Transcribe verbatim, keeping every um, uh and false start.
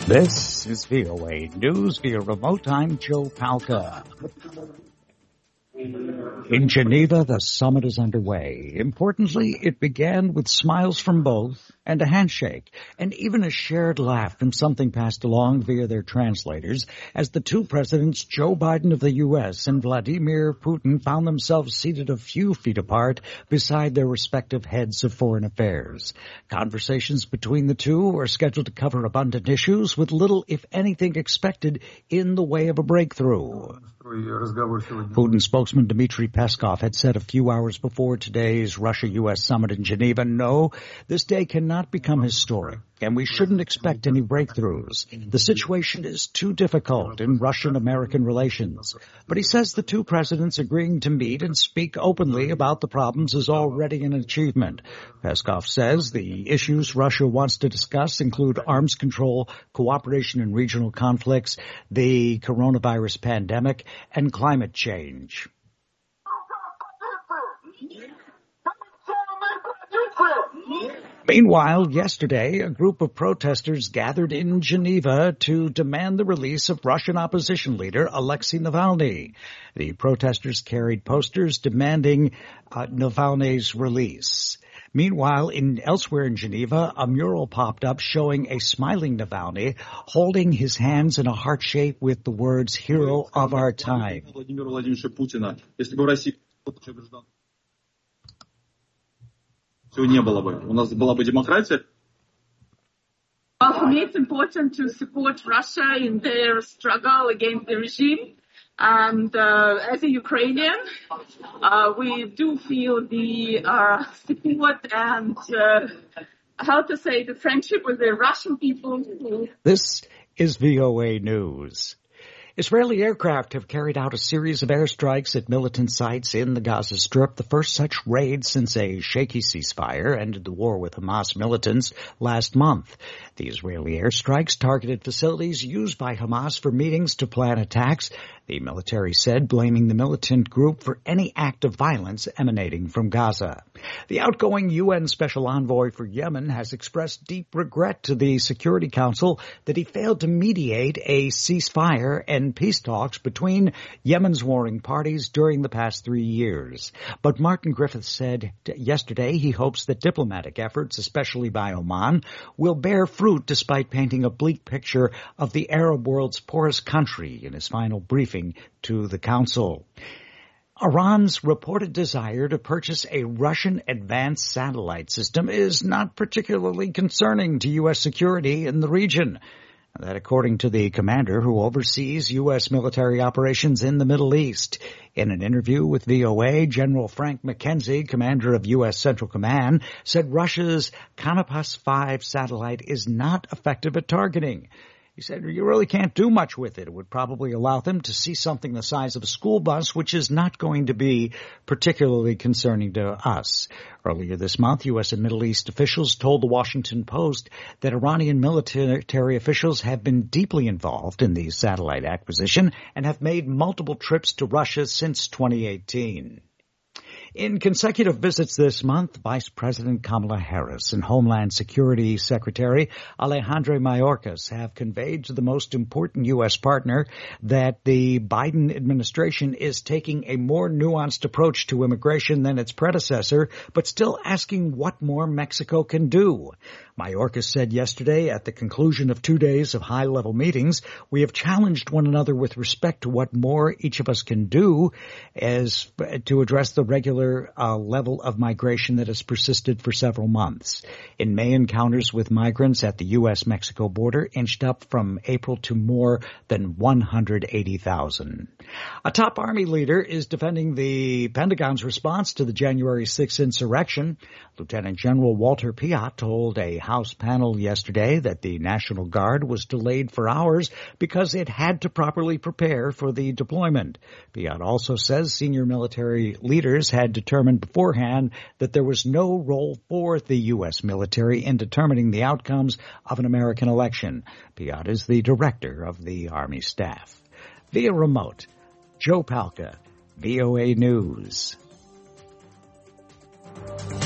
This is V O A News via remote. I'm Joe Palca. In Geneva, the summit is underway. Importantly, it began with smiles from both and a handshake, and even a shared laugh from something passed along via their translators as the two presidents, Joe Biden of the U S and Vladimir Putin, found themselves seated a few feet apart beside their respective heads of foreign affairs. Conversations between the two are scheduled to cover abundant issues with little, if anything, expected in the way of a breakthrough. Putin spokesman Dmitry Peskov had said a few hours before today's Russia-U S summit in Geneva, no, this day cannot become historic, and we shouldn't expect any breakthroughs. The situation is too difficult in Russian-American relations. But he says the two presidents agreeing to meet and speak openly about the problems is already an achievement. Peskov says the issues Russia wants to discuss include arms control, cooperation in regional conflicts, the coronavirus pandemic, and climate change. Meanwhile, yesterday, a group of protesters gathered in Geneva to demand the release of Russian opposition leader Alexei Navalny. The protesters carried posters demanding uh, Navalny's release. Meanwhile, in elsewhere in Geneva, a mural popped up showing a smiling Navalny holding his hands in a heart shape with the words "Hero of our time." Well, for me, it's important to support Russia in their struggle against the regime. And uh, as a Ukrainian, uh, we do feel the uh, support and, uh, how to say, the friendship with the Russian people. This is V O A News. Israeli aircraft have carried out a series of airstrikes at militant sites in the Gaza Strip, the first such raid since a shaky ceasefire ended the war with Hamas militants last month. The Israeli airstrikes targeted facilities used by Hamas for meetings to plan attacks, the military said, blaming the militant group for any act of violence emanating from Gaza. The outgoing U N Special Envoy for Yemen has expressed deep regret to the Security Council that he failed to mediate a ceasefire and peace talks between Yemen's warring parties during the past three years. But Martin Griffiths said yesterday he hopes that diplomatic efforts, especially by Oman, will bear fruit despite painting a bleak picture of the Arab world's poorest country in his final briefing to the Council. Iran's reported desire to purchase a Russian advanced satellite system is not particularly concerning to U S security in the region. That according to the commander who oversees U S military operations in the Middle East. In an interview with V O A, General Frank McKenzie, commander of U S Central Command, said Russia's Canopus five satellite is not effective at targeting. He said, you really can't do much with it. It would probably allow them to see something the size of a school bus, which is not going to be particularly concerning to us. Earlier this month, U S and Middle East officials told the Washington Post that Iranian military officials have been deeply involved in the satellite acquisition and have made multiple trips to Russia since twenty eighteen. In consecutive visits this month, Vice President Kamala Harris and Homeland Security Secretary Alejandro Mayorkas have conveyed to the most important U S partner that the Biden administration is taking a more nuanced approach to immigration than its predecessor, but still asking what more Mexico can do. Mayorkas said yesterday at the conclusion of two days of high-level meetings, we have challenged one another with respect to what more each of us can do as to address the regular uh, level of migration that has persisted for several months. In May, encounters with migrants at the U S Mexico border inched up from April to more than one hundred eighty thousand. A top Army leader is defending the Pentagon's response to the January sixth insurrection. Lieutenant General Walter Piott told a House panel yesterday that the National Guard was delayed for hours because it had to properly prepare for the deployment. Piott also says senior military leaders had determined beforehand that there was no role for the U S military in determining the outcomes of an American election. Piott is the director of the Army staff. Via remote, Joe Palca, V O A News.